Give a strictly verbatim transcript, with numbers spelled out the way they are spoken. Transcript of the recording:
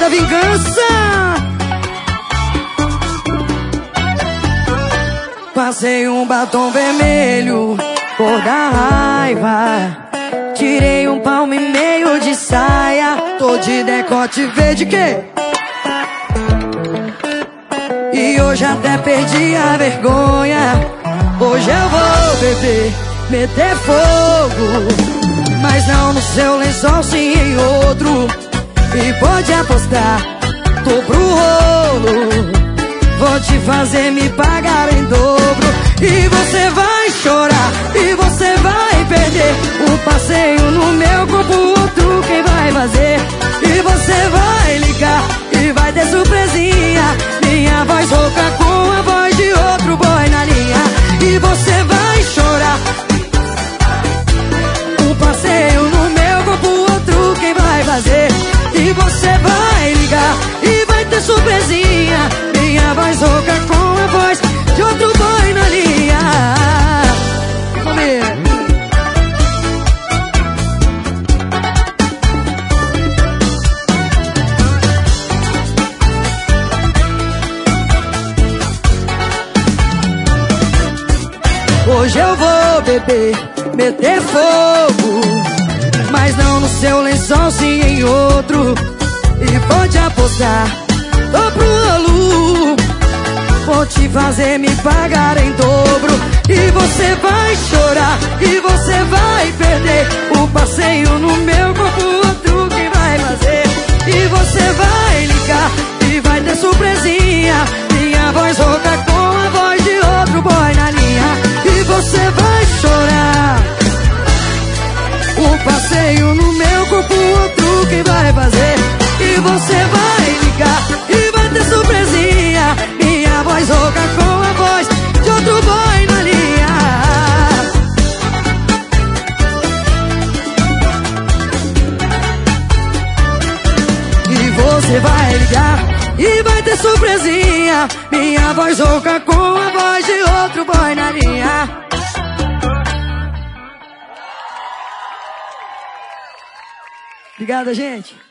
da vingança. Passei um batom vermelho, cor da raiva. Tirei um palmo e meio de saia. Tô de decote verde que? E hoje até perdi a vergonha. Hoje eu vou beber, meter fogo, mas não no seu lençol, sim em outro. E pode apostar, tô pro rolo. Vou te fazer me pagar em dobro. E você vai chorar, e você vai perder o passeio no meu corpo, outro quem vai fazer. E você vai ligar e vai ter surpresinha, minha voz rouca com a voz de outro boy na linha. E você vai chorar, o passeio no meu corpo, outro quem vai fazer. E você vai ligar e vai ter surpresinha, minha voz rouca com a voz de outro boy na linha. Vamos ver. Hoje eu vou beber, meter fogo, mas não no seu lençol, sim em outro. E pode apostar, tô pro rolo. Vou te fazer me pagar em dobro. E você vai chorar, e você vai perder o passeio no meu corpo, outro quem vai fazer. E você vai ligar e vai ter surpresinha, minha voz rouca com a voz de outro boy na linha. E você vai chorar, o passeio no meu corpo, outro quem vai fazer. E você vai ligar e vai ter surpresinha, minha voz rouca com a voz de outro boy na linha. E você vai ligar e vai ter surpresinha, minha voz rouca com a voz de outro boy na linha. Obrigada, gente.